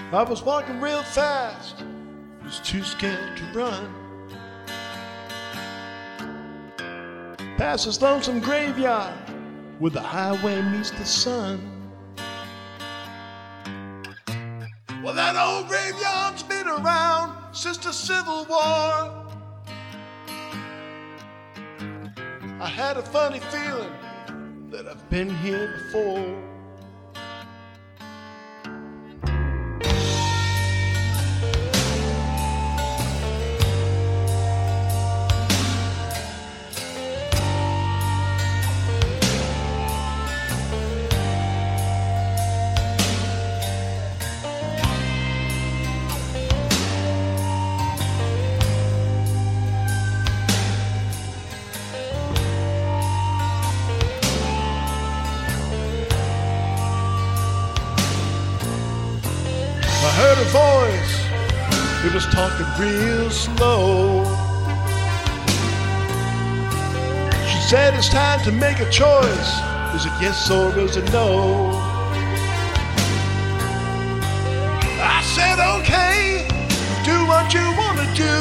I was walking real fast, was too scared to run. Past this lonesome graveyard where the highway meets the sun. Well, that old graveyard's been around since the Civil War. I had a funny feeling that I've been here before. I heard a voice, it was talking real slow. She said it's time to make a choice. Is it yes or is it no? I said okay, do what you want to do.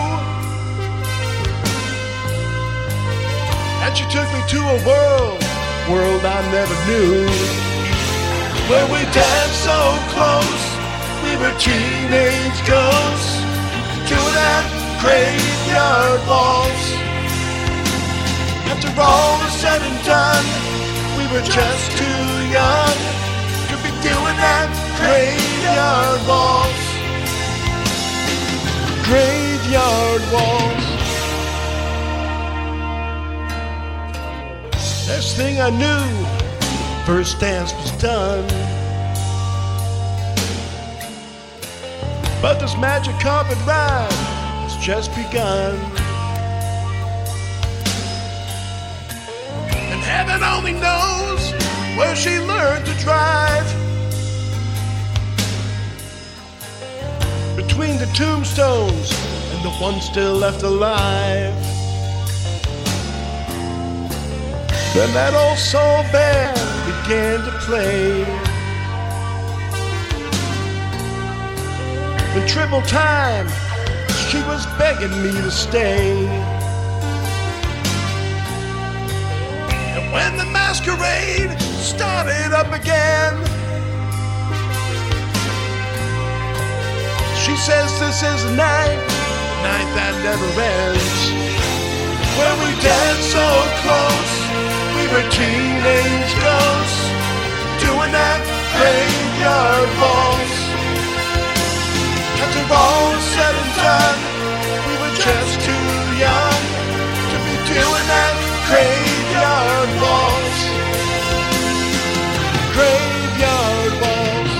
And she took me to a world I never knew, where we danced so close. We were teenage ghosts to that graveyard waltz. After all was said and done, we were just too young to be doing that graveyard waltz. Graveyard waltz. Next thing I knew, first dance was done. But this magic carpet ride has just begun. And heaven only knows where she learned to drive. Between the tombstones and the one still left alive. Then that old soul band began to play. In triple time, she was begging me to stay. And when the masquerade started up again, she says this is a night that never ends. Where we danced so close, we were teenage ghosts, doing that graveyard waltz. After all was said and done, we were just too young to be doing that graveyard waltz. Graveyard waltz.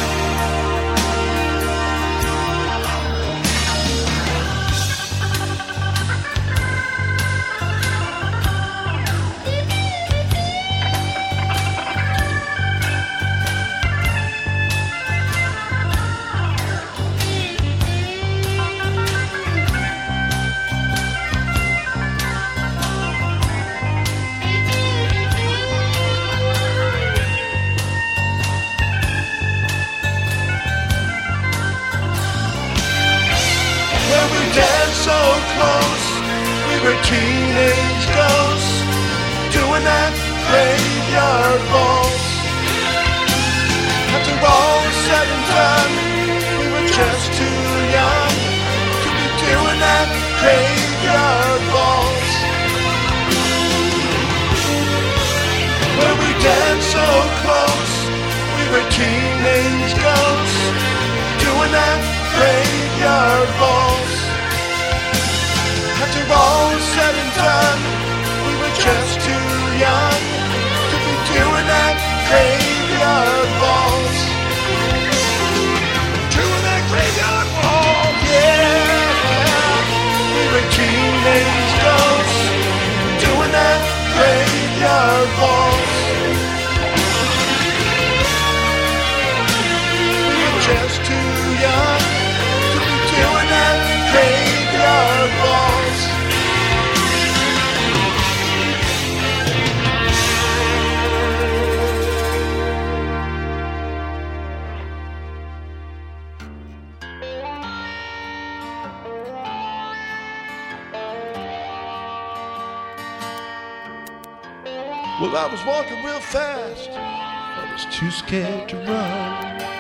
So close, we were teenage ghosts, doing that graveyard waltz. After all was said and done, we were just too young to be doing that graveyard waltz. Where we danced so close, we were teenage ghosts, doing that graveyard waltz. After all was said and done, we were just too young to be doing that graveyard waltz. Doing that graveyard waltz, yeah. We were teenage ghosts, doing that graveyard waltz. We were just too young to be doing that graveyard waltz. Well, I was walking real fast. I was too scared to run.